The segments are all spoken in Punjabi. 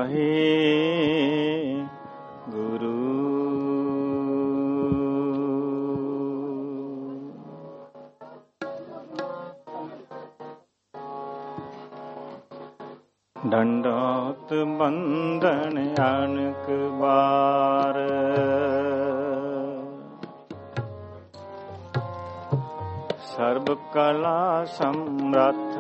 ਵਾਹਿਗੁਰੂ। ਡੰਡੋਤ ਬੰਧਨ ਅਨਕ ਬਾਰ, ਸਰਬ ਕਲਾ ਸਮਰੱਥ,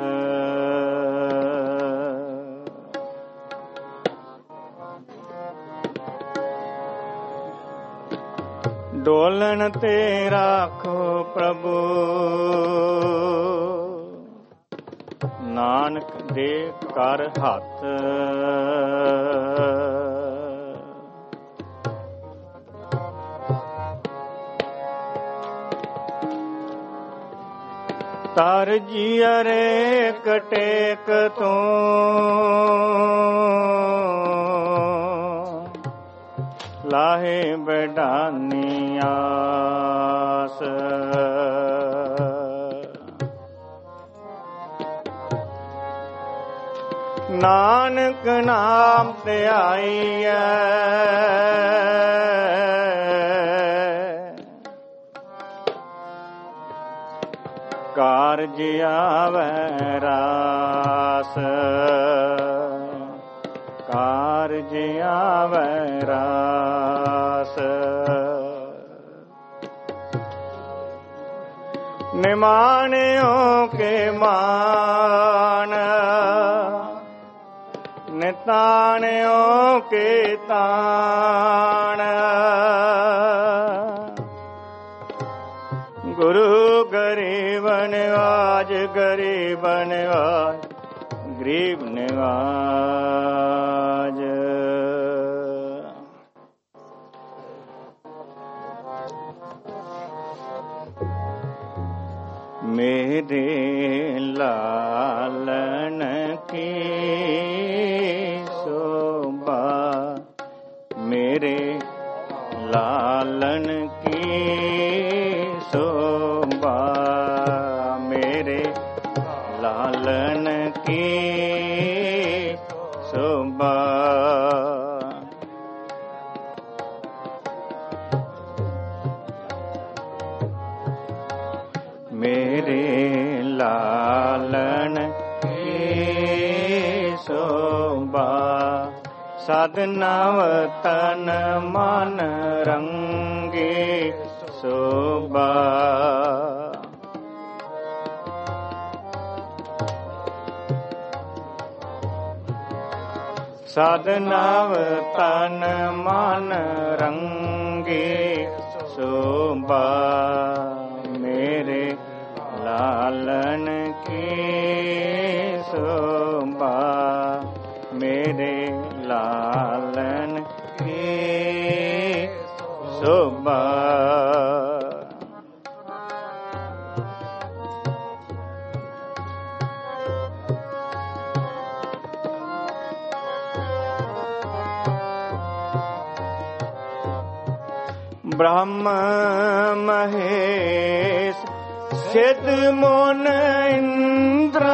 ਡੋਲਣ ਤੇ ਰਾਖੋ ਪ੍ਰਭੂ, ਨਾਨਕ ਦੇ ਕਰ ਹੱਥ। ਤਰ ਜੀਅਰੇ ਕਟੇਕ ਤੋਂ, ਲਾਹੇ ਬੈਡਾਨੀ ਆਸ। ਨਾਨਕ ਨਾਮ ਧਿਆਈਐ, ਕਾਰਜ ਆਵੈ ਰਾਸ। ਕਾਰਜ ਆਵੈ ਰਾਸ। ਨਿਮਾਣਿਓ ਕੇ ਮਾਨ, ਨਿਤਾਣਿਓ ਕੇ ਤਾਣ। ਗੁਰੂ ਗਰੀਬ ਨਿਵਾਜ, ਗਰੀਬ ਨਿਵਾਜ, ਗਰੀਬ ਨਿਵਾਜ। ਮੇਰੇ ਲਾਲਨ ਕੀ ਸ਼ੋਭਾ, ਮੇਰੇ ਲਾਲਨ ਕੀ ਸ਼ੋਭਾ, ਮੇਰੇ ਲਾਲਨ ਕੀ ਸ਼ੋਭਾ। ਮੇਰੇ ਲਾਲਨ ਕੀ ਸ਼ੋਭਾ, ਸਦ ਨਵ ਤਨ ਮਨ ਰੰਗੇ ਸ਼ੋਭਾ। ਸਦ ਨਵ ਤਨ ਮਨ ਰੰਗੇ ਸ਼ੋਭਾ, ਮੇਰੇ ਲਾਲਨ ਕੀ ਸ਼ੋਭਾ, ਮੇਰੇ ਲਾਲਨ ਕੀ ਸ਼ੋਭਾ। ਬ੍ਰਹਮ ਮਹੇਸ਼ ਸਿਧ ਮੋਨ ਇੰਦਰਾ,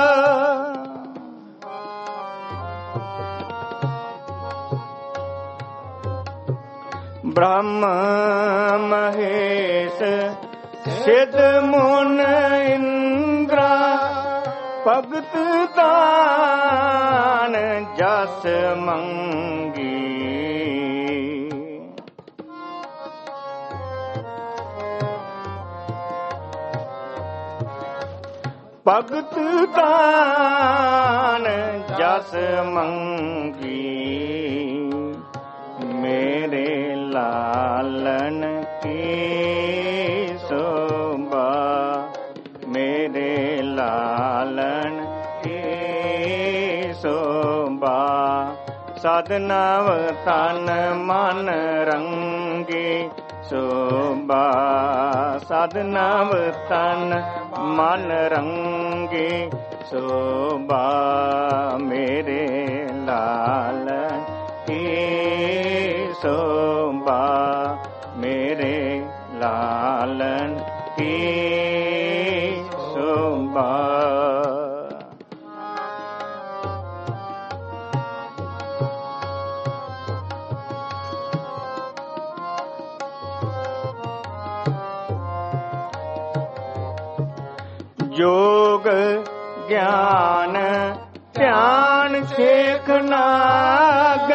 ਬ੍ਰਹਮ ਮਹੇਸ਼ ਸਿਧ ਮੋਨ ਇੰਦਰਾ, ਭਗਤ ਦਾਨ ਜਸ ਮੰਗੀ। ਭਗਤ ਦਾਨ ਜਸ ਮੰਗੀ, ਮੇਰੇ ਲਾਲਨ ਕੀ ਸ਼ੋਭਾ, ਮੇਰੇ ਲਾਲਨ ਕੀ ਸ਼ੋਭਾ। ਸਦ ਨਵ ਤਨ ਮਨ ਰੰਗੇ ਸ਼ੋਭਾ, ਸਦ ਨਵ ਤਨ ਮਨ ਰੰਗੇ ਸ਼ੋਭਾ, ਮੇਰੇ ਲਾਲਨ ਕੀ ਸ਼ੋਭਾ, ਮੇਰੇ ਲਾਲਨ ਕੀ ਸ਼ੋਭਾ। जोग ज्ञान ध्यान शेख नाग।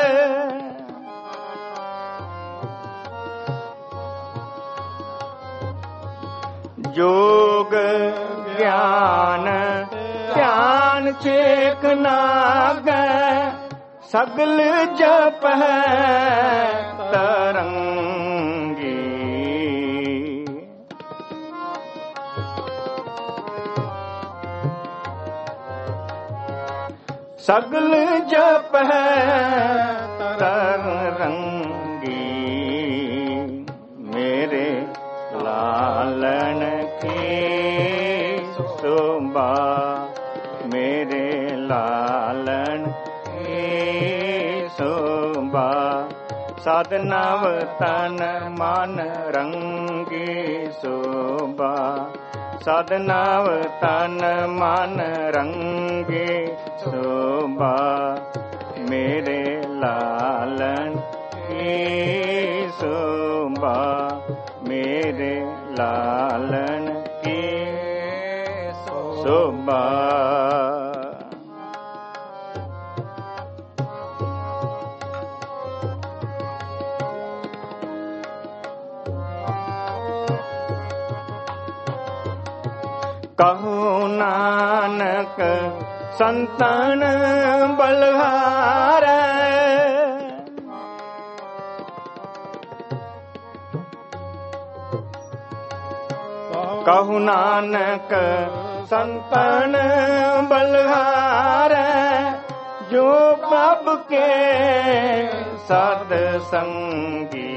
जोग ज्ञान ध्यान शेख नाग। सगल जप है तरंगी। सगल जप है तरंगी। मेरे लालन की शोभा, मेरे लालन की शोभा। साधनाव तन मन रंगी शोभा। साधनाव तन मन रंगी शोभा। मेरे लालन की शोभा, मेरे लालन की शोभा। कहु नानक संतन बलहारै। कहु नानक संतन बलहारै। जो प्रभु के सद संगी।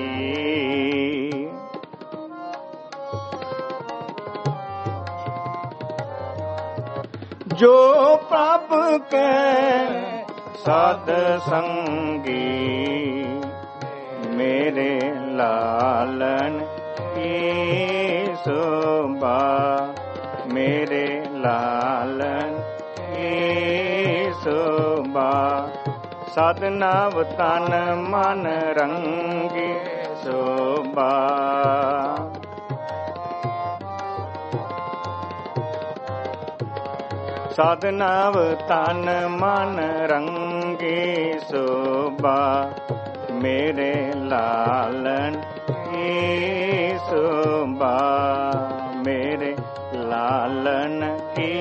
जो प्रभु के सद संगी। मेरे लालन की शोभा, मेरे लालन की शोभा। साधनाव तन मन रंगी शोभा। साधनाव तन मन रंगी शोभा। मेरे लालन की शोभा, मेरे लालन की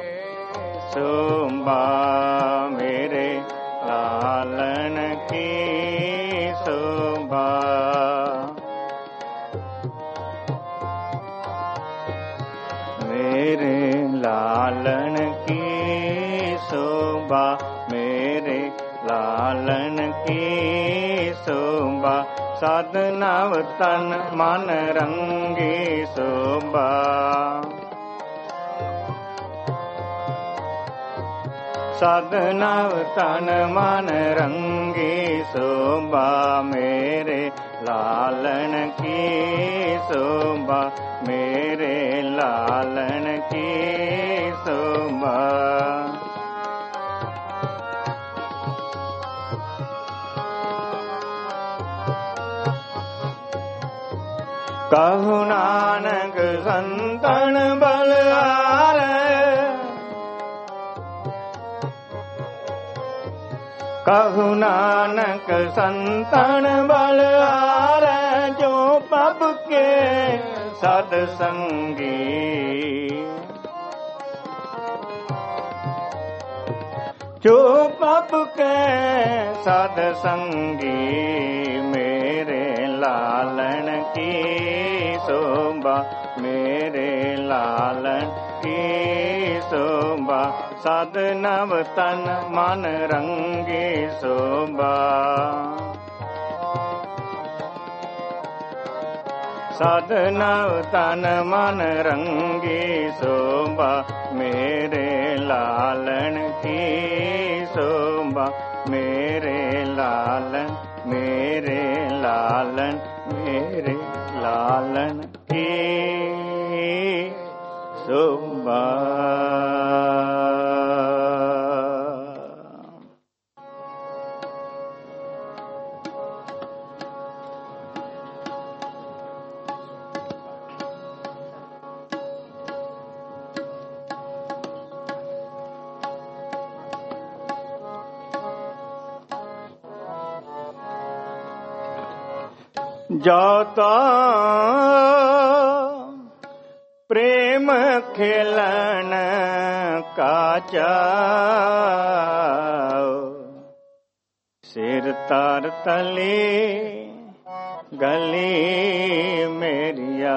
शोभा। मेरे लालन की शोभा। मेरे लालन की शोभा, मेरे लालन की शोभा। साधनाव तन मन रंगी शोभा। साधनाव तन मन रंगी शोभा। मेरे लालन की शोभा, मेरे लालन की शोभा। कहु नानक संतन बलहारै। कहु नानक संतन बलहारै। जो प्रभु के सद संगी। जो प्रभु के सद संगी। मेरे लालन की शोभा, मेरे लालन की शोभा। साधनाव तन मन रंगी शोभा। साधनाव तन मन रंगी शोभा। मेरे लालन की शोभा, मेरे लालन, मेरे लालन, मेरे लालन की शोभा। जो तो प्रेम खेलन का चाओ, सिर तार तले गली मेरिया,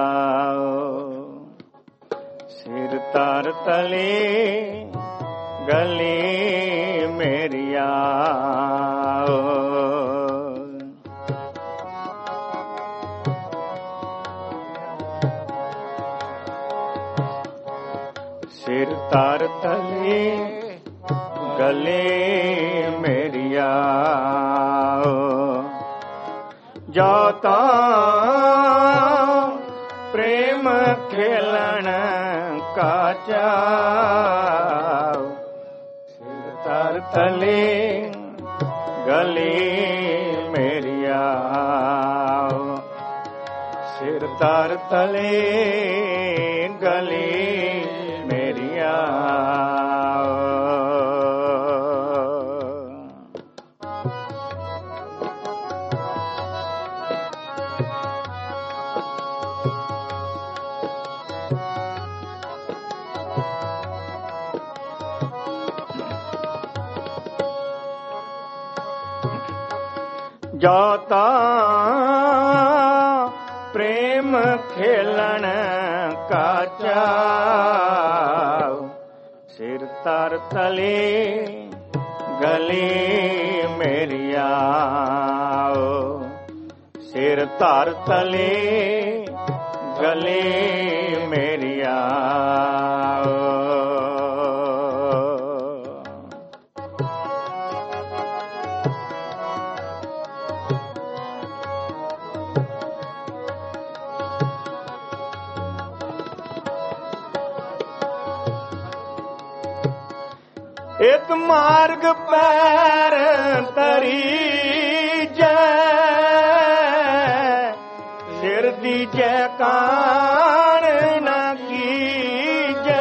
सिर तार तले गली मेरिया। सिर तार तले गले मेरिया, जो तो प्रेम खेलन का चाओ, सिर तार तले गले मेरिया, सिर तार तले गले मेरिया। जो तो प्रेम खेलन का चाओ, सिर तार तले गले मेरिया, सिर तार तले गले मेरिया। एक मार्ग पैर तरी जय, सिर दीजै कान न कीजै,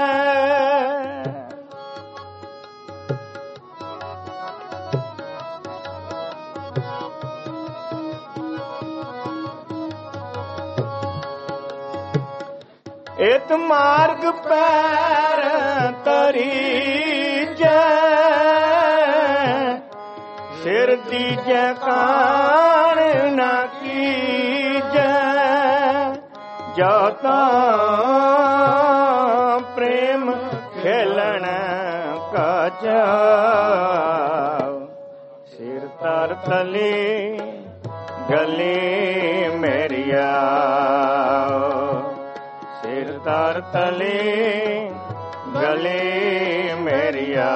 एक मार्ग पैर तरी सिर दीजै कान न कीजै, जो तो प्रेम खेलन का चाओ, सिर तार तले गले मेरिया, सिर तार तले गले मेरिया।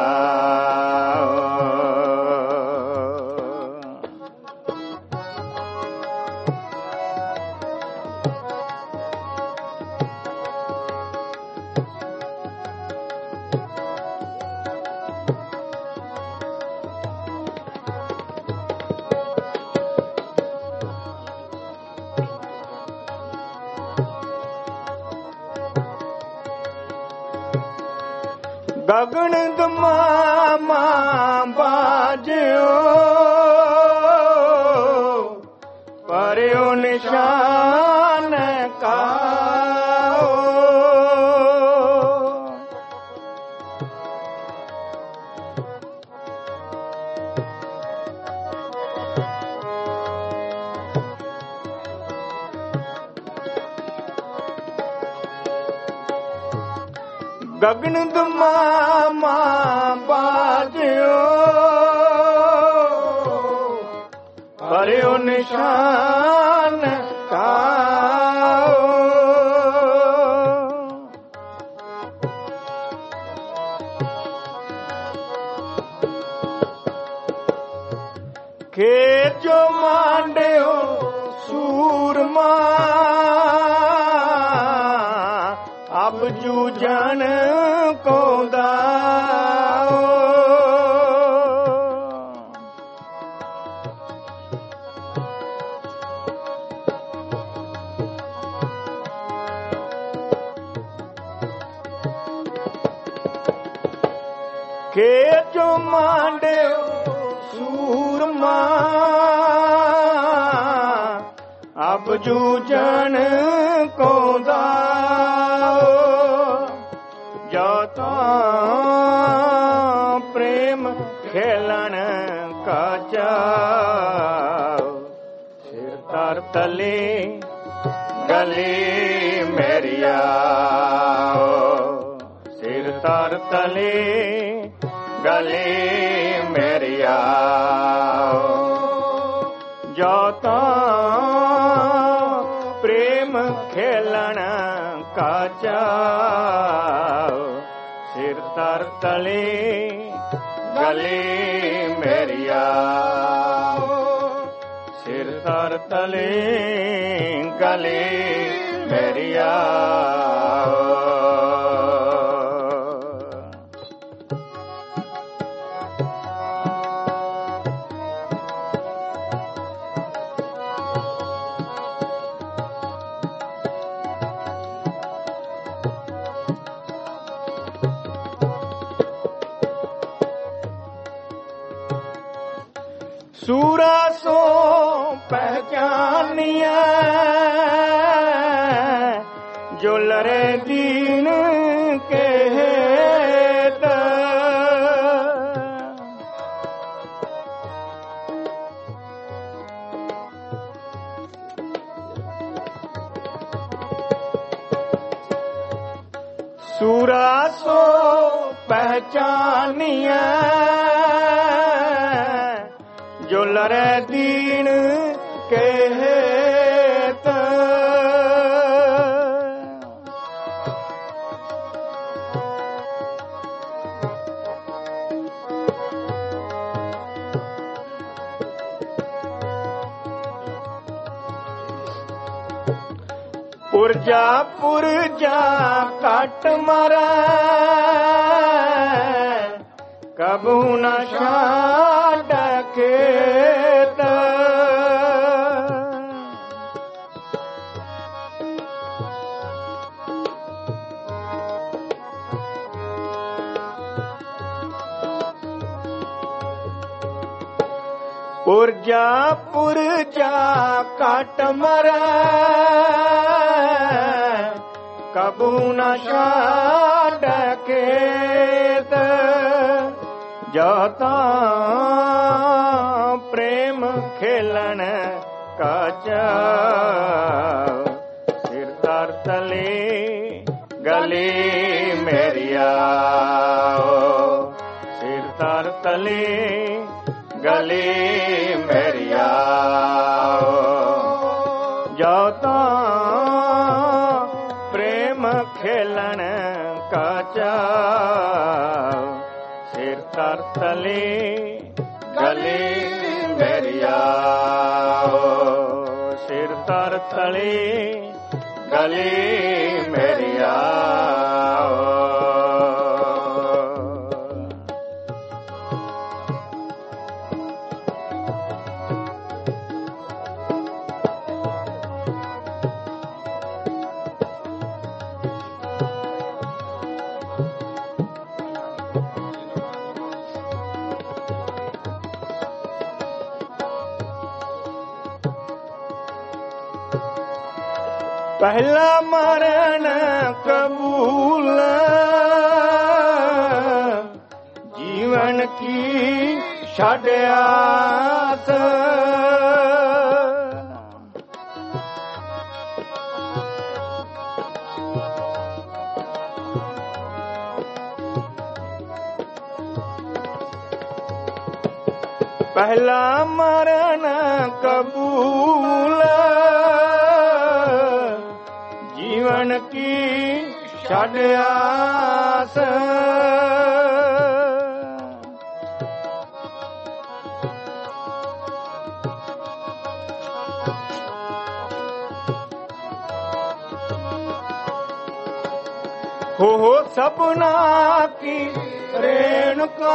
गगन दमामा बाजो, पर्यो निशान काओ, गगन दमामा बाजो, पर्यो निशान काओ, के जो मांड्यो सूरमा, अब जूझन को दाओ, के जो मांड्यो सूरमा, अब जूझन को दाओ, जाता प्रेम खेलन का चाओ। सिर तर तले गले मेरिया, सिर तर तले गले मेरिया, जाता प्रेम खेलन का चाओ। सिर तर तले गले मेरिया, सिर तर तले गले मेरिया। सूरा सो पहचानिया, जो लरे दीन के हेत। सूरा सो पहचानिया, जो लरे दीन के हेत। पुरजा पुरजा काट मरै, कबू न छाड़ खेत। पुरजा पुरजा काट मरै, कबू न छाड़ खेत। जाता प्रेम खेलन का चाओ। सिर तर तले गले मेरिया, सिर तर तले गले मेरिया, जाता प्रेम खेलन का चाओ। सिर तर तले गले मेरिया, सिर तर तले गले मेरिया। पहला मरण कबूल, जीवन की छड़ आस। पहला मरण कबूल, जीवन की छड़ आस। हो सपना की रेणुका,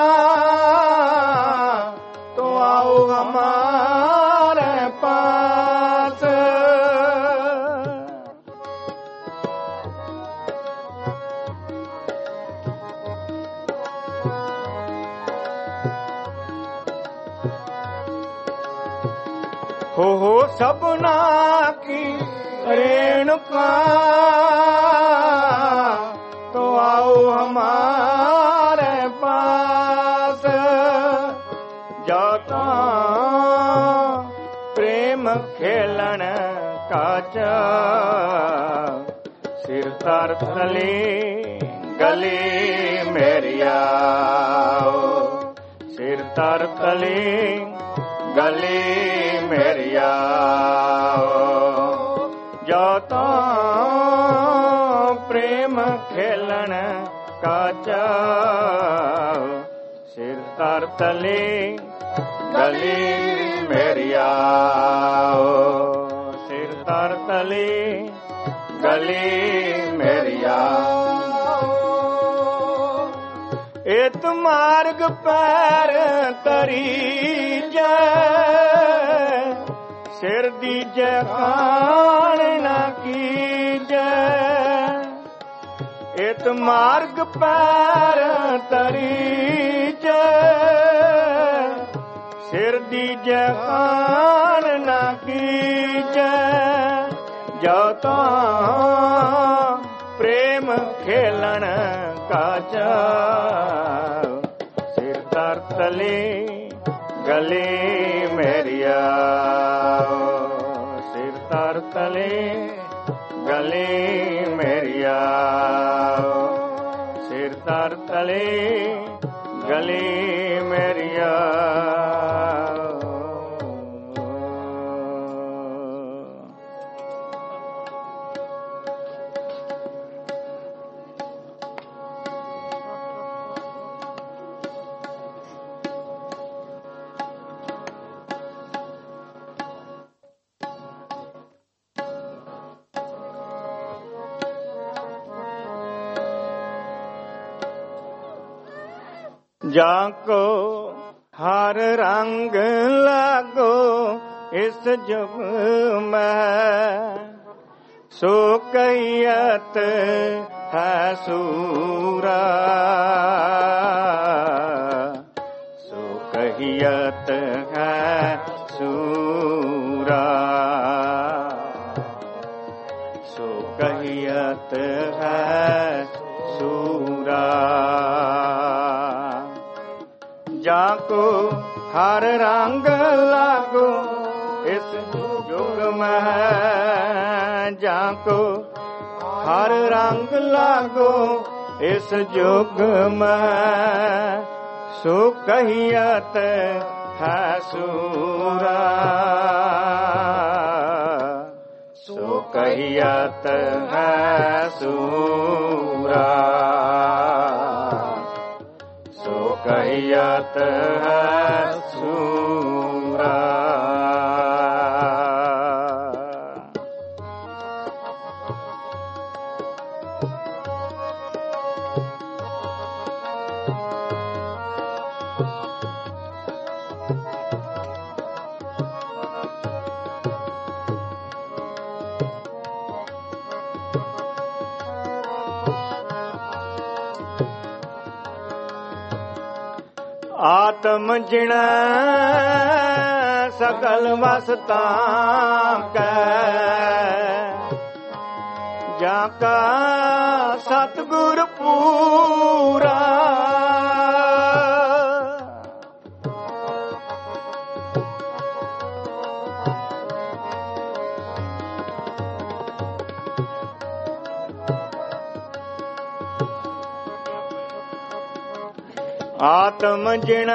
तो आओ हमारे पास। हो सबना की रेणुका तो आओ हमारे पास जाता प्रेम खेलन काचा सिर तर तले गले मेरिया सिर तर तले गले मेरिया जाता प्रेम खेलन काचा सिर तर तले गले मेरिया सिर तर तले गले मेरिया एत मार्ग पैर तरी जय सिर दीजै खान न कीजै एत मार्ग पैर तरी जय सिर दीजै खान न कीजै जाता प्रेम खेलन काचा सिर तर तले गले मेरिया सिर तर तले गले मेरिया सिर तर तले गले मेरिया जाको हर रंग लागो इस जुग में सो कैयत है सूरा सो कैयत है सूरा सो कैयत है सूरा जाको हर रंग लागो इस जुग में जाको हर रंग लागो इस जुग में सो कहियत है सूरा सो कहियत है सूरा कहियत है सूरा आत्म जिण सकल वसता कै जाका सतगुर पूरा आत्म जिण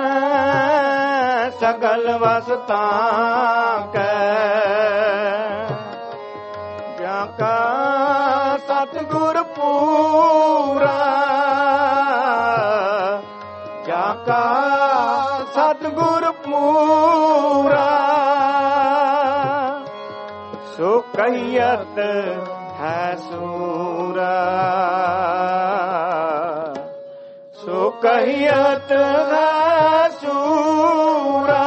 सकल वसता कै जाका सतगुर पूरा जाका सतगुर पूरा सो कहियत है सूरा सो कहियत है सूरा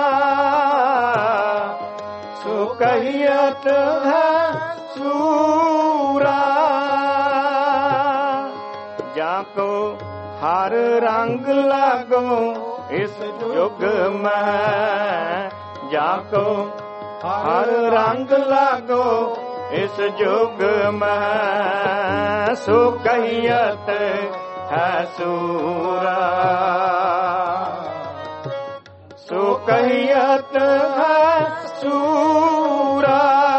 सो कहियत है सूरा जाको हर रंग लागो इस युग में जाको ਹਰ ਰੰਗ ਲਾਗੋ ਇਸ ਜੁਗ ਮੈਂ, ਸੋ ਕਹੀਅਤ ਹੈ ਸੂਰਾ, ਸੋ ਕਹੀਅਤ ਹੈ ਸੂਰਾ,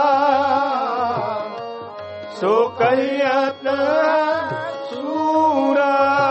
ਸੋ ਕਹੀਅਤ ਹੈ ਸੂਰਾ।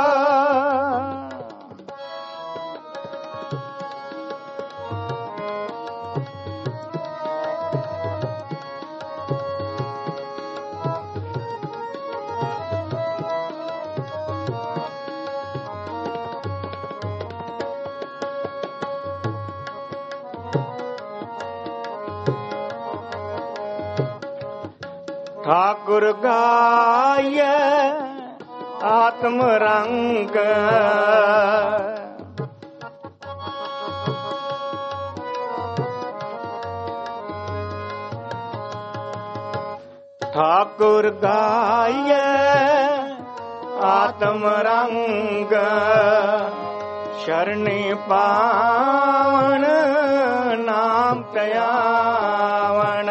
ਠਾਕੁਰ ਗਾਇਐ ਆਤਮ ਰੰਗ, ਠਾਕੁਰ ਗਾਇਐ ਆਤਮ ਰੰਗ, ਸ਼ਰਣੀ ਪਾਵਨ ਨਾਮ ਧਿਆਵਨ,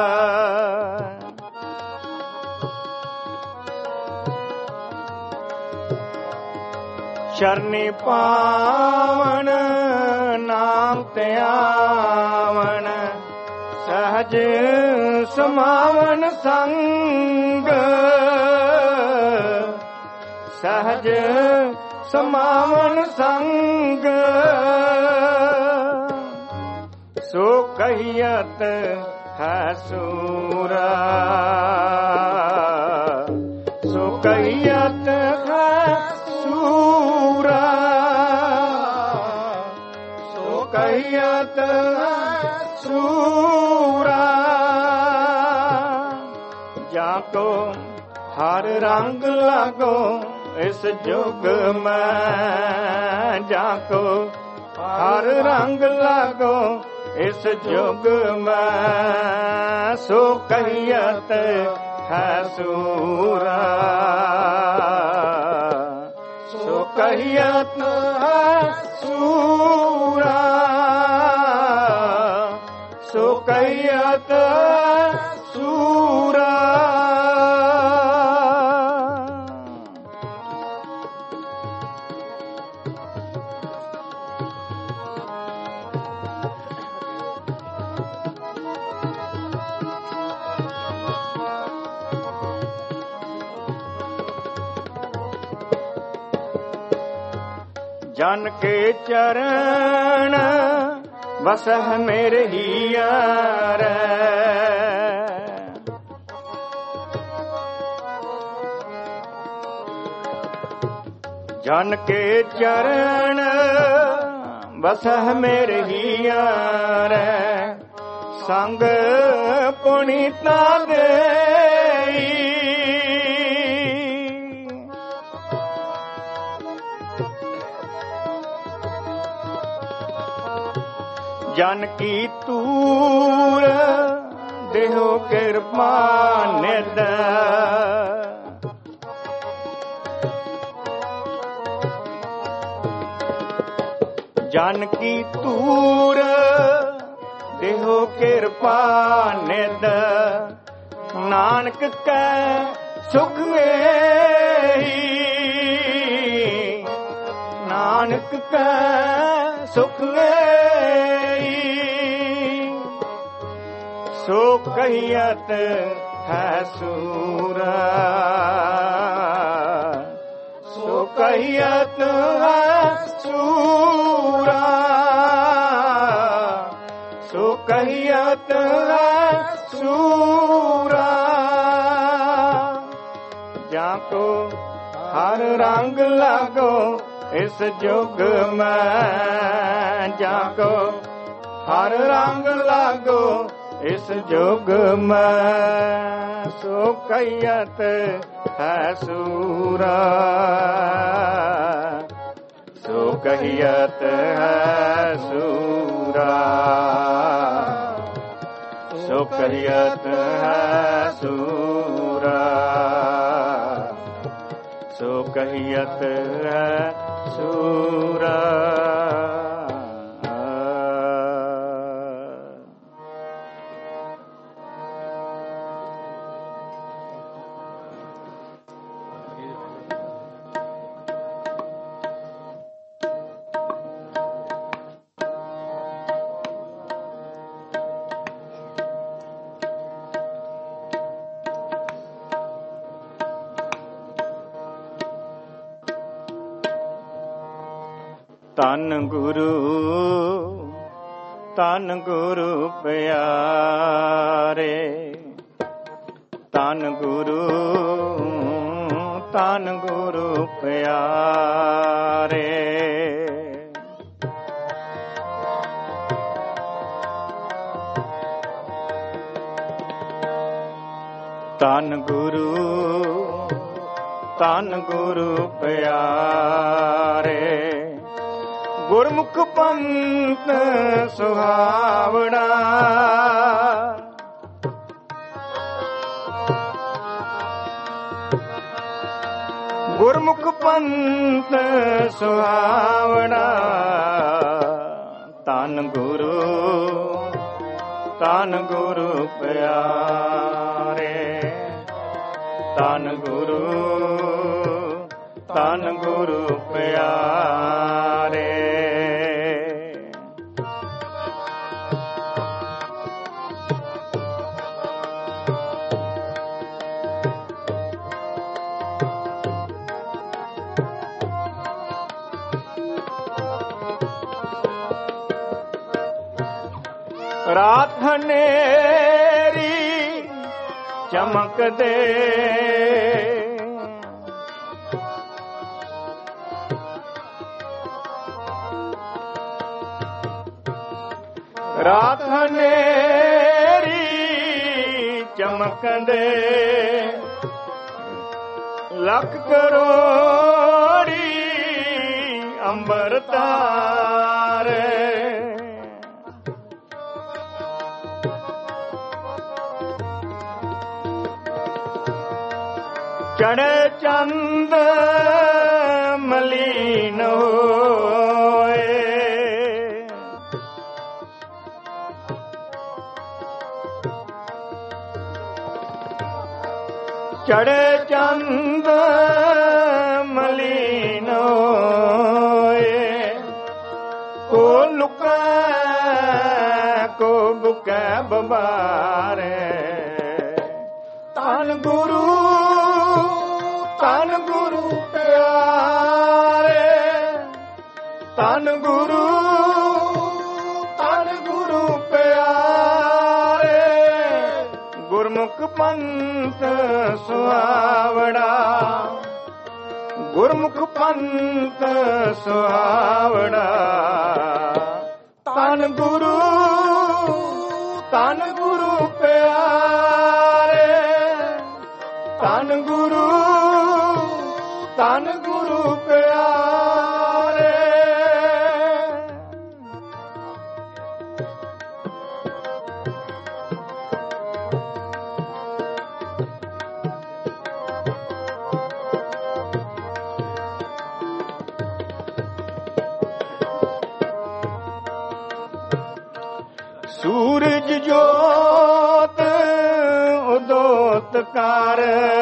ਸ਼ਰਣੀ ਪਾਵਨ ਨਾਮ ਧਿਆਵਨ, ਸਹਜ ਸਮਾਵਨ ਸੰਗ, ਸਹਜ ਸਮਾਵਨ ਸੰਗ, ਸੋ ਕਹੀਅਤ ਹੈ ਸੂਰਾ, ਸੋ ਕਹੀਅਤ ਹੈ ਸੂਰਾ, ਸੋ ਕਹੀਅਤ ਹੈ ਸੂਰਾ। ਜਾਂ ਕੋ ਹਰ ਰੰਗ ਲਾਗੋ ਇਸ ਜੁਗ ਮੈਂ, ਜਾਂ ਕੋ ਹਰ ਰੰਗ ਲਾਗੋ ਇਸ ਜੁਗ ਮੈਂ, ਸੋ ਕਹੀਅਤ ਹੈ ਸੂਰਾ, ਸੋ ਕਹੀਅਤ ਹੈ ਸੂਰਾ, ਸੋ ਕਹੀਅਤ ਹੈ ਸੂਰਾ। ਜਨ ਕੇ ਚਰਨ ਵਸਹਿ ਮੇਰੇ ਹੀਅਰ, ਜਨ ਕੇ ਚਰਨ ਵਸਹਿ ਮੇਰੇ ਹੀਅਰ, ਸੰਗ ਪੁਨੀਤਾ ਦੇਈ, ਜਨ ਕੀ ਤੂਰ ਦੇਹੋ ਕਿਰਪਾ ਨਿਧ, ਜਨ ਕੀ ਤੂਰ ਦੇਹੋ ਕਿਰਪਾ ਨਿਧ, ਨਾਨਕ ਕੈ ਸੁਖ ਮੇਹੀ, ਨਾਨਕ ਕੈ ਸੁਖ ਮੇਹੀ, ਸੋ ਕਹੀਅਤ ਹੈ ਸੂਰਾ, ਸੋ ਕਹੀਅਤ ਹੈ ਸੂਰਾ, ਸੋ ਕਹੀਅਤ ਹੈ ਸੂਰਾ। ਜਾਂ ਕੋ ਹਰ ਰੰਗ ਲਾਗੋ ਇਸ ਜੁਗ ਮੈਂ, ਜਾਂ ਕੋ ਹਰ ਰੰਗ ਲਾਗੋ ਇਸ ਜੁਗ ਮੈਂ, ਸੋ ਕਹੀਅਤ ਹੈ ਸੂਰਾ, ਸੋ ਕਹੀਅਤ ਹੈ ਸੂਰਾ, ਸੋ ਕਹੀਅਤ ਹੈ ਸੂਰਾ, ਸੋ ਕਹੀਅਤ ਹੈ ਸੂਰਾ। ਧੰਨ ਗੁਰੂ ਪਿਆਰੇ, ਧੰਨ ਗੁਰੂ ਪਿਆਰੇ। ਧੰਨ ਗੁਰੂ ਪਿਆਰੇ, ਗੁਰਮੁਖ ਪੰਥ ਸੁਹਾਵਣਾ। ਗੁਰਮੁਖ ਪੰਥ ਸੁਹਾਵਣਾ, ਧੰਨ ਗੁਰੂ ਪਿਆਰੇ, ਧੰਨ ਗੁਰੂ ਪਿਆਰੇ। ਰਾਤ ਹਨੇਰੀ ਚਮਕਦੇ, ਰਾਤ ਹਨੇਰੀ ਚਮਕਦੇ, ਲੱਖ ਕਰੋੜੀ ਅੰਬਰ ਤਾਰੇ। ਚੜ੍ਹੇ ਚੰਦ ਮਲੀਨ ਹੋਏ, ਚੜ੍ਹੇ ਚੰਦ ਮਲੀਨ ਹੋਏ, ਕੋ ਲੁਕੈ ਕੋ ਬੁਕੈ ਬਬਾਰੇ। ਧੰਨ ਗੁਰੂ ਪਿਆਰੇ, ਧੰਨ ਗੁਰੂ ਪਿਆਰੇ, ਗੁਰਮੁਖ ਪੰਥ ਸੁਹਾਵੜਾ, ਗੁਰਮੁਖ ਪੰਥ ਸੁਹਾਵੜਾ। ਧੰਨ ਗੁਰੂ ਪਿਆਰੇ, ਧੰਨ ਗੁਰੂ ਪਿਆਰੇ। ਸੂਰਜ ਜੋਤ ਉਦੋਤ ਕਰ,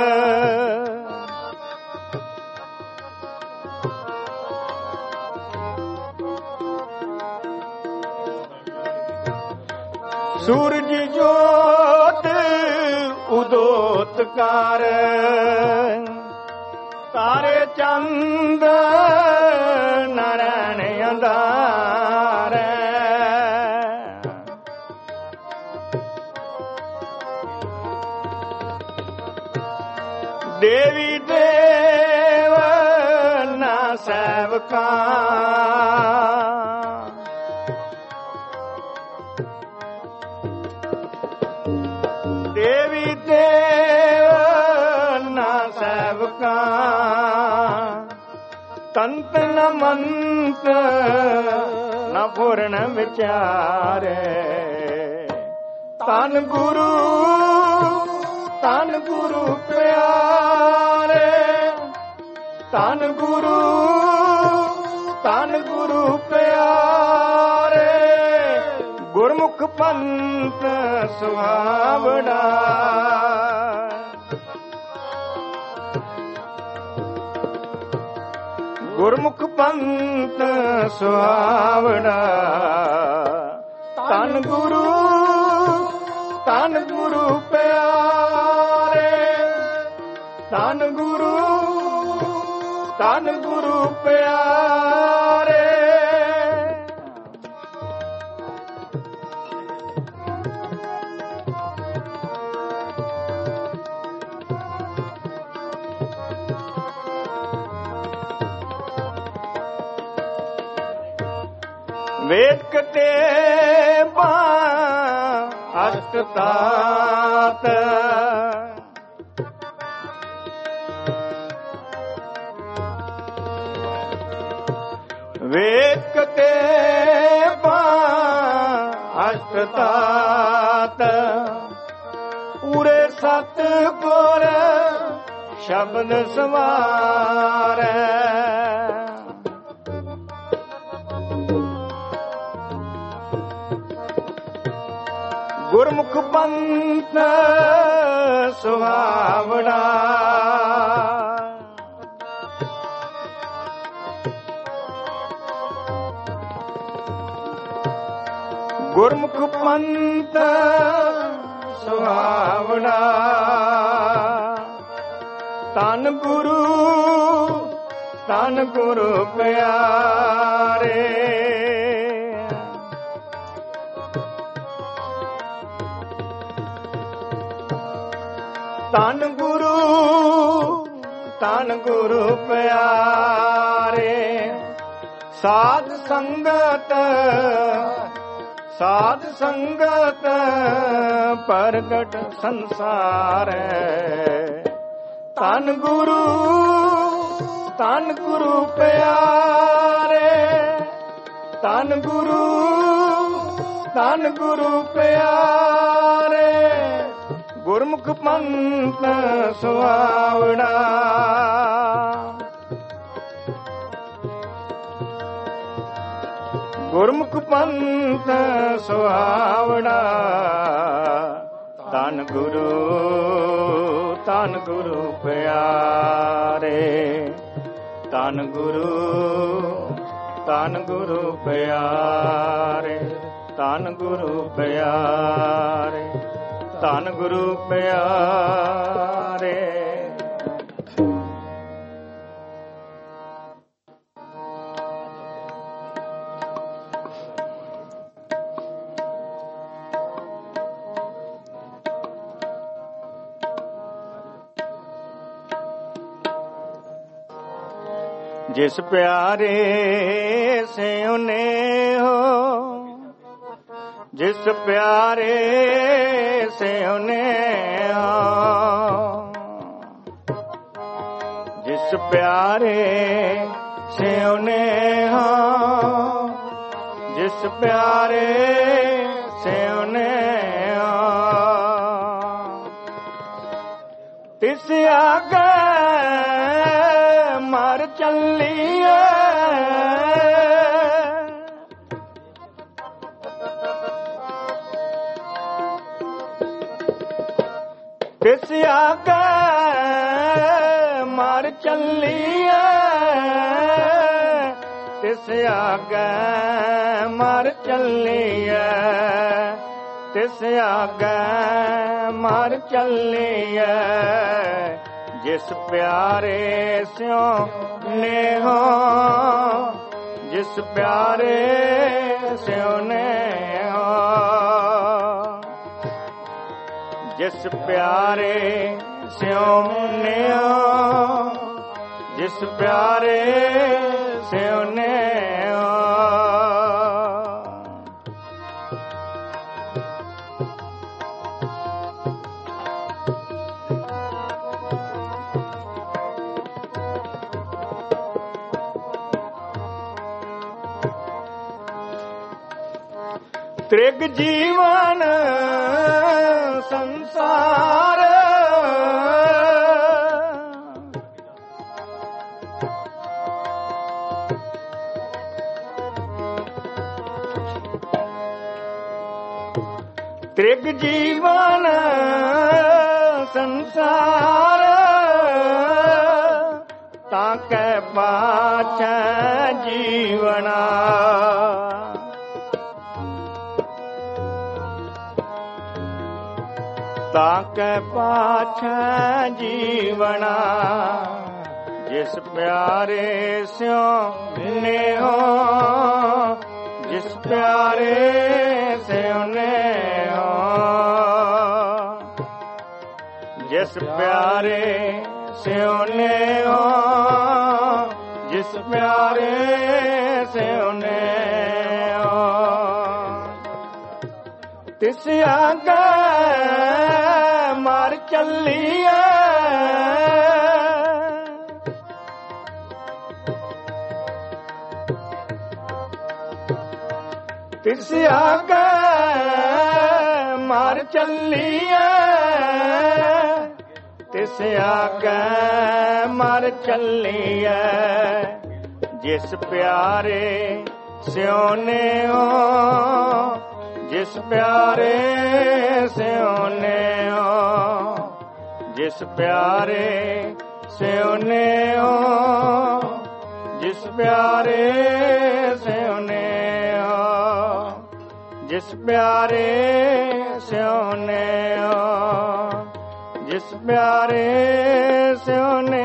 ਸੂਰਜ ਜੋਤ ਉਦੋਤ ਕਰ, ਤਾਰੇ ਚੰਦ ਨਰਣ ਅੰਧਾਰੇ। ਦੇਵੀ ਦੇਵ ਨਾ ਸੇਵਕਾਂ, ਦੇਵੀ ਦੇਵ ਨਾ ਸੇਵਕਾਂ, ਤੰਤ ਨ ਮੰਤ ਨ ਫੁਰਨ ਵਿਚਾਰੇ। ਧੰਨ ਗੁਰੂ ਪਿਆਰੇ, ਧੰਨ ਗੁਰੂ ਪਿਆਰੇ, ਗੁਰਮੁਖ ਪੰਥ ਸੁਹਾਵੜਾ। ਗੁਰਮੁਖ ਪੰਥ ਸੁਹਾਵੜਾ। ਧੰਨ ਗੁਰੂ ਪਿਆਰੇ, ਧੰਨ ਗੁਰੂ ਪਿਆਰੇ। ਵੇਦ ਕਤੇ ਅਸ਼ਟ ਤਾਤ ਵੇਦ ਕਤੇ ਅਸ਼ਟ ਤਾਤ ਪੂਰੇ ਸਤ ਗੁਰ ਸ਼ਬਦ ਸਵਾਰੈ ਗੁਰਮੁਖ ਪੰਥ ਸੁਹਾਵਣਾ ਗੁਰਮੁਖ ਪੰਥ ਸੁਹਾਵਣਾ ਧੰਨ ਗੁਰੂ ਪਿਆਰੇ ਧੰਨ ਗੁਰੂ ਪਿਆਰੇ ਸਾਧ ਸੰਗਤ ਪ੍ਰਗਟ ਸੰਸਾਰੈ ਧੰਨ ਗੁਰੂ ਪਿਆਰੇ ਧੰਨ ਗੁਰੂ ਪਿਆਰੇ ਗੁਰਮੁਖ ਪੰਥ ਸੁਹਾਵਣਾ ਗੁਰਮੁਖ ਪੰਥ ਸੁਹਾਵਣਾ ਧੰਨ ਗੁਰੂ ਪਿਆਰੇ ਧੰਨ ਗੁਰੂ ਪਿਆਰੇ ਧੰਨ ਗੁਰੂ ਪਿਆਰੇ ਧੰਨ ਗੁਰੂ ਪਿਆਰੇ ਜਿਸ ਪਿਆਰੇ ਸਿਉਨੇ ਹੋ ਜਿਸ ਪਿਆਰੇ ਸਿਉਨੇ ਹੋ ਜਿਸ ਪਿਆਰੇ ਸਿਉਨੇ ਹੋ ਜਿਸ ਪਿਆਰੇ ਸਿਉਨੇ ਹੋ ਤਿਸ ਆਗੇ ਮਰ ਚੱਲੀਏ ਤਿਸ ਆਗੇ ਮਰ ਚੱਲੀਏ ਤਿਸ ਆਗੇ ਮਰ ਚੱਲੀਏ ਤਿਸ ਆਗੇ ਮਰ ਚੱਲੀਏ ਜਿਸ ਪਿਆਰੇ ਸਿਉ ਨੇਹੋ ਜਿਸ ਪਿਆਰੇ ਸਿਉ ਨੇਹੋ ਜਿਸ ਪਿਆਰੇ ਸਿਉ ਨੇਹੋ ਜਿਸ ਪਿਆਰੇ ਸਿਉ ਨੇਹੋ ਤ੍ਰਿਗ ਜੀਵਨ ਸੰਸਾਰ ਤ੍ਰਿਗ ਜੀਵਨ ਸੰਸਾਰ ਤਾਂ ਕੈ ਪਾਛੈ ਜੀਵਨਾ ਤਾਕੈ ਪਾਛੈ ਜੀਵਨਾ ਜਿਸ ਪਿਆਰੇ ਸਿਉ ਨੇਹੋ ਜਿਸ ਪਿਆਰੇ ਸਿਉ ਨੇਹੋ ਜਿਸ ਪਿਆਰੇ ਸਿਉ ਨੇਹੋ ਜਿਸ ਪਿਆਰੇ ਸਿਉ ਨੇਹੋ ਤਿਸ ਆਗੇ ਮਰ ਚੱਲੀਏ, ਤਿਸ ਆਗੇ ਮਰ ਚੱਲੀਏ, ਤਿਸ ਆਗੇ ਮਰ ਚੱਲੀਏ। ਜਿਸ ਪਿਆਰੇ ਸਿਉਨਿਓ, ਜਿਸ ਪਿਆਰੇ ਸਿਉਨਿਓ, ਜਿਸ ਪਿਆਰੇ ਸਿਉਨਿਓ, ਜਿਸ ਪਿਆਰੇ ਸਿਉਨਿਓ, ਜਿਸ ਪਿਆਰੇ ਸਿਉਨਿਓ, ਜਿਸ ਪਿਆਰੇ ਸਿਉਨਿਓ।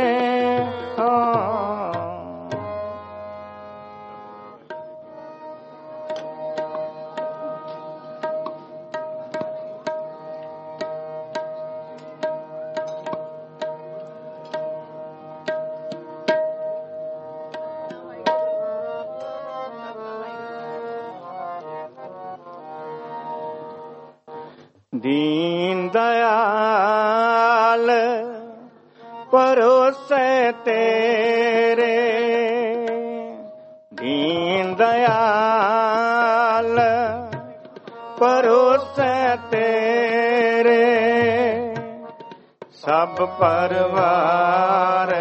ਦੀਨ ਦਇਆਲ ਭਰੋਸੇ ਤੇਰੇ, ਦੀਨ ਦਇਆਲ ਭਰੋਸੇ ਤੇਰੇ, ਸਭ ਪਰਵਾਰ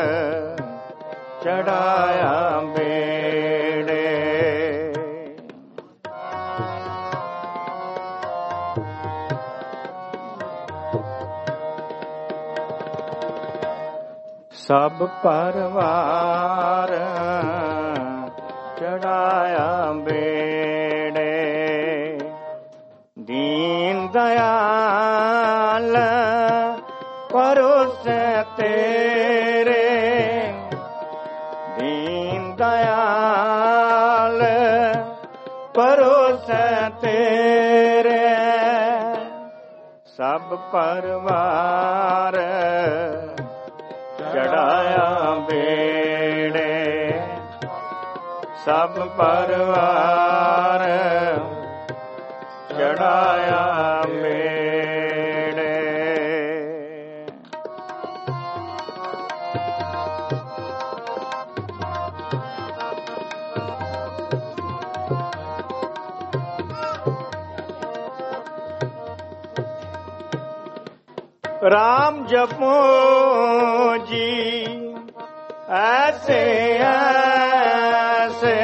ਚੜਾਇਆ ਬੇੜੇ। ਸਭ ਪਰਵਾਰ ਚੜਾਇਆ ਬੇੜੇ। ਦੀਨ ਦਇਆਲ ਭਰੋਸੇ ਤੇਰੇ, ਦੀਨ ਦਇਆਲ ਭਰੋਸੇ ਤੇਰੇ, ਸਭ ਪਰਵਾਰ ਚੜਾਇਆ ਬੇੜੇ। ਸਭ ਪਰਵਾਰ ਚੜਾਇਆ ਬੇੜੇ। ਰਾਮ ਜਪੋ ਜੀ ਐਸੇ ਐਸੇ,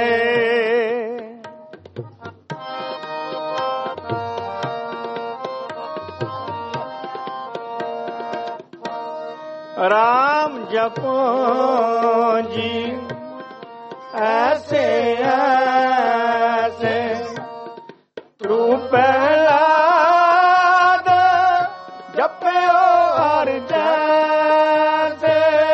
ਰਾਮ ਜਪੋ ਜੀ ਐਸੇ ਐਸੇ, ਤਰੂ ਪਹਿਲਾਦ ਜਪਿਓ ਹਰ ਜੈਸੇ।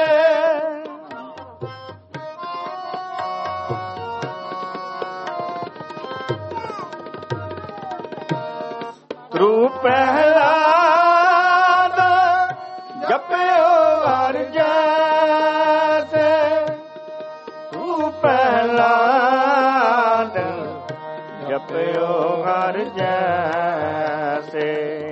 ਤਰੂ ਪਹਿਲਾਦ ਜਪਿਓ ਹਰ ਜੈਸੇ, ਤਰੂ ਪਹਿਲਾਦ ਜਪਿਓ ਹਰ ਜੈਸੇ।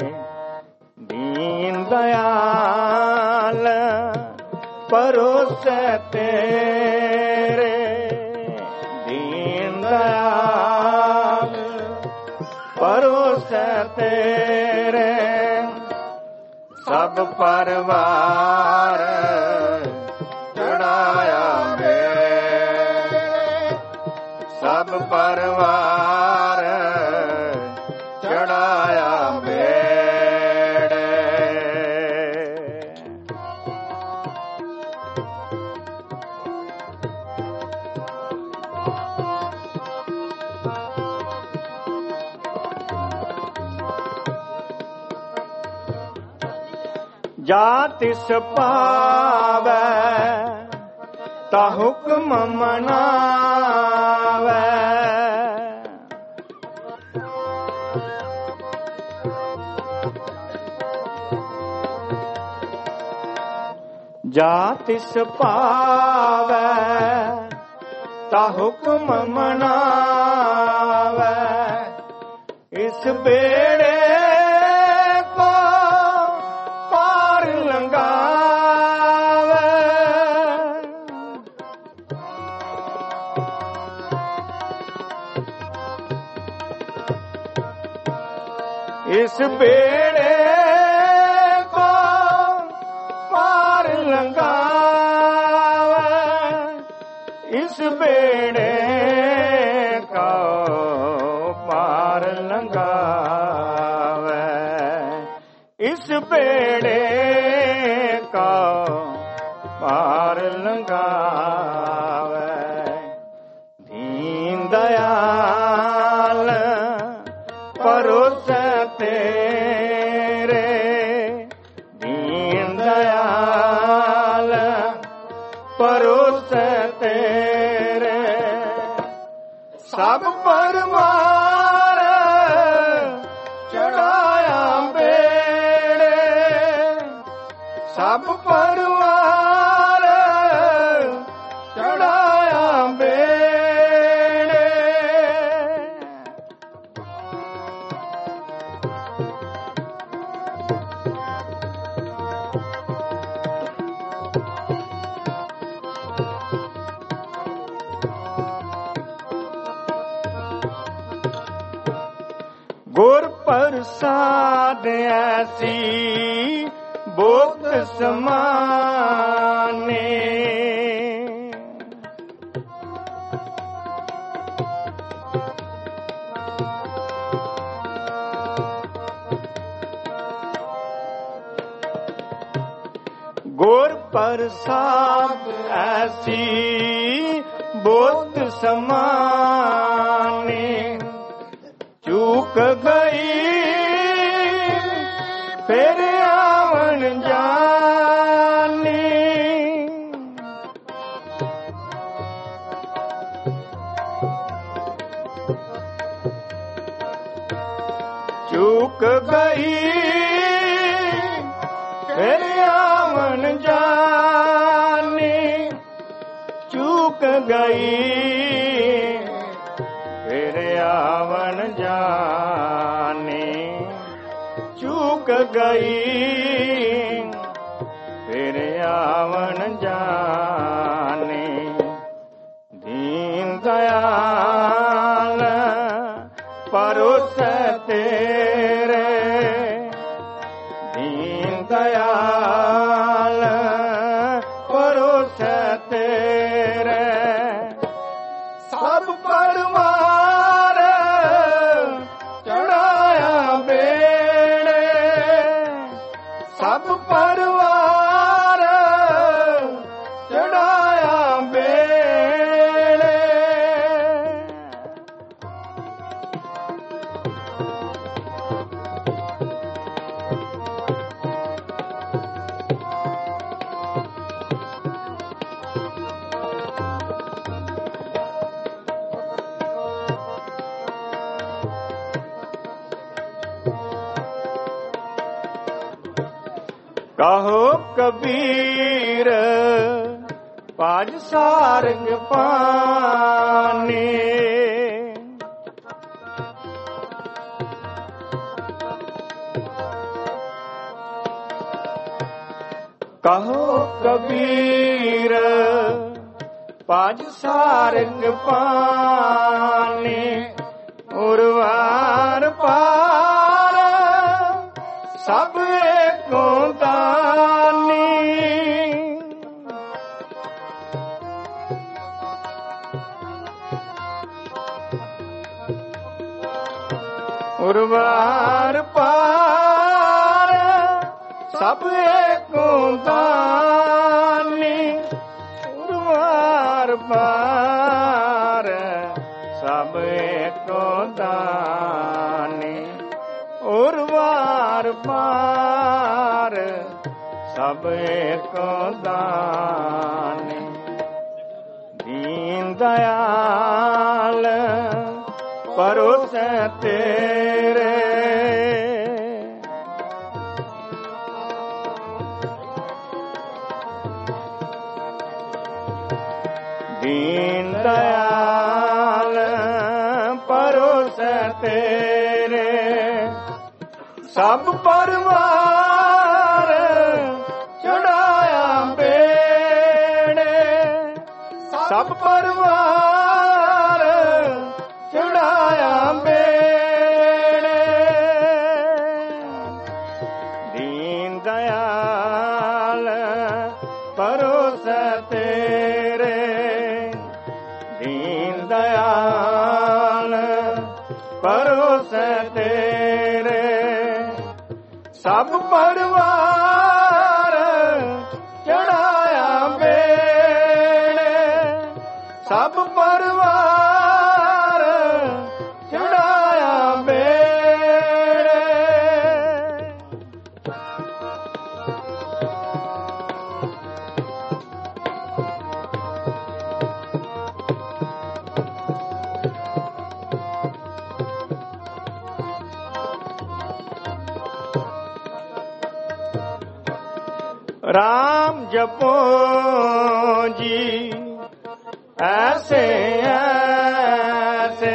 ਦੀਨ ਦਇਆਲ ਭਰੋਸੇ ਤੇਰੇ, ਦੀਨ ਦਇਆਲ ਭਰੋਸੇ ਤੇਰੇ, ਸਭ ਪਰਵਾਰ ਚੜਾਇਆ ਬੇੜੇ। ਸਭ ਪਰਵਾਰ ਚੜਾਇਆ ਬੇੜੇ। ਜਾ ਤਿਸ ਪਾਵੈ ਤਾ ਹੁਕਮ ਮਨਾਵੈ, ਜਾ ਤਿਸ ਪਾਵੈ ਤਾ ਹੁਕਮ ਮਨਾਵੈ। ਇਸ ਇਸ ਬੇੜੇ ਕੋ ਪਾਰ ਲੰਘਾਵੇ। ਇਸ ਬੇੜੇ ਕੋ ਪਾਰ ਲੰਘਾਵੇ। ਇਸ ਬੇੜੇ ਕੋ ਪਾਰ ਲੰਘਾਵੇ। ਇਸ ਬੇੜੇ ਕੋ ਪਾਰ ਲੰਘਾਵੇ। ਦੀਨ ਦਇਆਲ ਭਰੋਸੇ ਤੇਰੇ। ਦੀਨ ਦਇਆਲ ਭਰੋਸੇ ਤੇਰੇ। ਸਭ ਪਰਮਾਰ ਚੜਾਇਆ ਬੇੜੇ। ਸਭ ਪਰਮਾਰ ਚੜਾਇਆ ਬੇੜੇ। ਗੁਰ ਪ੍ਰਸਾਦ ਐਸੀ ਬੋਧ ਸਮਾਨੇ। ਗੁਰ ਪ੍ਰਸਾਦ ਐਸੀ ਬੋਧ ਸਮਾਨੇ। ਚੂਕ ਗਈ ਫਿਰ ਆਵਣ ਜਾਨੀ। ਚੂਕ ਗਈ ਫਿਰ ਆਵਣ ਜਾਨੀ। ਚੂਕ ਗਈ ਫਿਰ ਆਵਣ ਜਾਨੀ। ਚੂਕ ਗਈ ਫਿਰ ਆਵਣ ਜਾਨੀ। ਦੀਨ ਦਇਆਲ ਭਰੋਸੇ ਤੇਰੇ। ਦੀਨ ਦਇਆਲ ਭਰੋਸੇ ਤੇਰੇ। ਸਭ ਪਰਮਾਰ ਚੜਾਇਆ ਬੇੜੇ। ਸਭ ਪਰਵਾਰ ਚੜਾਇਆ ਬੇੜੇ। ਕਹੋ ਕਬੀਰ ਪਾਜ ਸਾਰੰਗ ਪਾਨੇ। ਕਹੋ ਕਬੀਰ ਪਾਜ ਸਾਰੰਗ ਪਾਨੇ। ਉਰਵਾਰ ਪਾਰ ਸਭ ਏਕੋ ਦਾਨੀ। ਉਰਵਾਰ ਪਾਰ ਸਭ ਏਕੋ ਦਾਨੀ। ਉਰਵਾਰ ਪਾਰ ਸਭ ਏਕੋ ਦਾਨੀ। ਉਰਵਾਰ ਪਾਰ ਸਭ ਏਕੋ ਦਾਨੀ। ਦੀਨ ਦਇਆਲ ਭਰੋਸੇ ਤੇਰੇ। ਦੀਨ ਦਇਆਲ ਭਰੋਸੇ ਤੇਰੇ। ਸਭ ਪਰਿਵਾਰ ਚੜਾਇਆ ਬੇੜੇ, ਸਭ ਪਰਿਵਾਰ ਚੜਾਇਆ ਬੇੜੇ। ਦੀਨ ਦਇਆਲ ਭਰੋਸਾ ਤੇਰੇ, ਦੀਨ ਦਇਆਲ ਭਰੋਸਾ ਤੇਰੇ। ਸਭ ਪਰਿਵਾਰ ਚੜਾਇਆ ਬੇੜੇ, ਸਭ ਪਰਿਵਾਰ ਚੜਾਇਆ ਬੇੜੇ। राम जपो जी ऐसे ऐसे,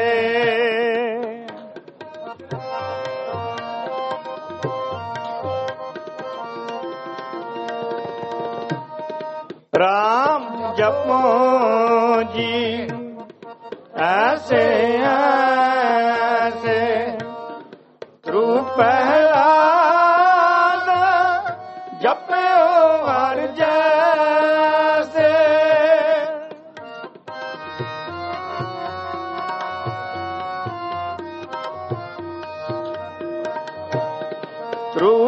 राम जपो जी ऐसे ऐसे। ध्रुव प्रहलाद जपयो हर जैसे, ध्रुव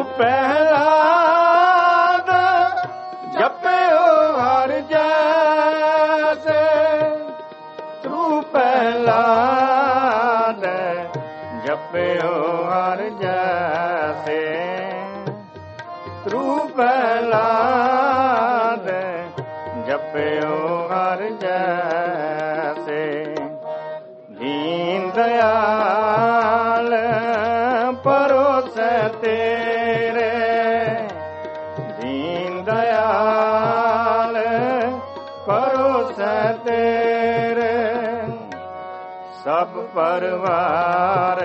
प्रहलाद जपयो हर जैसे, ध्रुव प्रहलाद जपयो हर जैसे। ध्रुव प्रहलाद जपयो हर जैसे। दीन दयाल भरोसे तेरे, दीन दयाल भरोसे तेरे। सब परिवार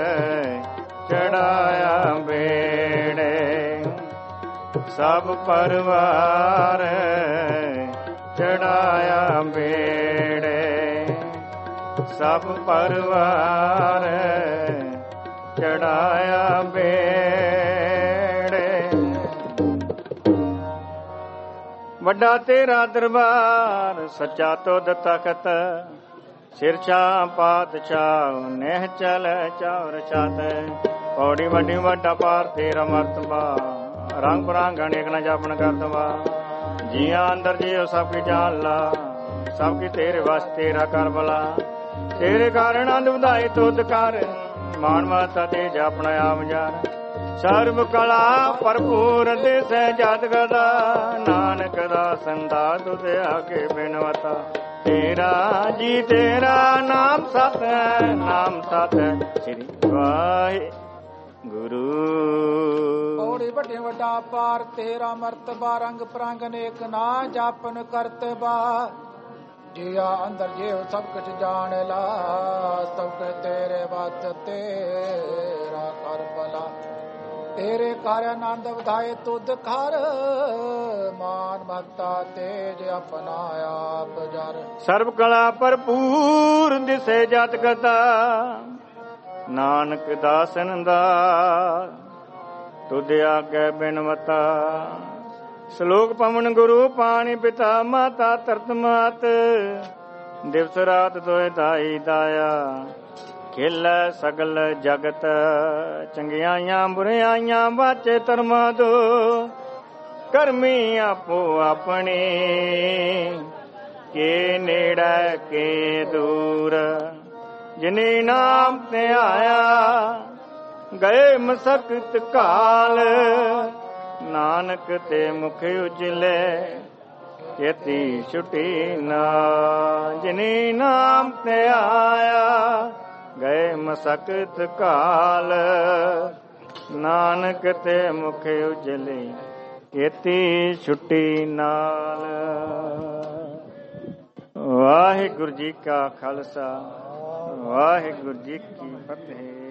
चढ़ाया बेड़े, सब परिवार चढ़ाया बेड़े, सब परिवार चढ़ाया बेड़े। वड्डा तेरा दरबार सच्चा तुद तखत, सिरछा पातशाह नेह चल चावर छत। पौड़ी वड्डी वड्डा पार तेरा मर्तबा, रंग बरंग अनेक न जापन कर दवा। जिया अंदर जियो सबकी जान ला, सबकी तेरे वास तेरा कर भला। तेरे कारण आनंद ਵਧਾਏ ਤੁਧ ਕਰ, ਮਾਨ ਮਾਤਾ ਤੇਜ ਆਪਣਾ ਆਪ ਜਾਨ। ਸਰਬ ਕਲਾ ਭਰਪੂਰ ਦਿਸੈ ਜਤ ਗਦਾ, ਨਾਨਕ ਦਾ ਸੰਦਾ ਤੁਧ ਆਗੇ ਬਿਨਵਤਾ। तेरा जी तेरा नाम सत है, नाम सत है श्री वाहिगुरु। पौड़ी वड्डे वड्डा पार तेरा मर्तबा, रंग परंग अनेक ना जापन करतबा। जिया अंदर जेव सब कुछ जान ला, सब कुछ तेरे वत तेरा कर भला। तेरे कार्य आनंद ਵਧਾਏ ਤੁਧ ਕਰ, ਮਾਨ ਮਹਤਾ ਤੇਜ ਆਪਣਾ ਆਪ ਜਰ। ਸਰਬ ਕਲਾ ਭਰਪੂਰ ਦਿਸੇ ਜਤ ਗਤਾ, ਨਾਨਕ ਦਾਸਨ ਦਾ ਤੁਧ ਆਗੇ ਬਿਨਵਤਾ। ਸ਼ਲੋਕ ਪਵਨ ਗੁਰੂ ਪਾਣੀ ਪਿਤਾ ਮਾਤਾ ਧਰਤ ਮਾਤ, ਦਿਵਸ ਰਾਤ ਦੋਇ ਦਾਈ ਦਾਇਆ। ਖੇਲੈ ਸਗਲ ਜਗਤ ਚੰਗਿਆਈਆਂ ਬੁਰਿਆਈਆਂ ਬਾਚੇ ਧਰਮਾਂ ਦੋ। ਕਰਮੀ ਆਪੋ ਆਪਣੇ ਕੇ ਨੇੜੇ ਕੇ ਦੂਰ। ਜਿਨੇ ਨਾਮ ਤੇ ਆਇਆ ਗਏ ਮਸਕਤ ਕਾਲ, ਨਾਨਕ ਤੇ ਮੁਖ ਉਜਲੇ ਚੇਤੀ ਛੁਟੀ ਨਾ। ਜਿਨੇ ਨਾਮ ਤੇ ਆਇਆ ਗਏ ਮਸਕਤ ਕਾਲ, ਨਾਨਕ ਤੇ ਮੁਖ ਉਜਲੇ ਚੇਤੀ ਛੁੱਟੀ ਨਾਲ। ਵਾਹਿਗੁਰੂ ਜੀ ਕਾ ਖਾਲਸਾ, ਵਾਹਿਗੁਰੂ ਜੀ ਕੀ ਫਤਿਹ।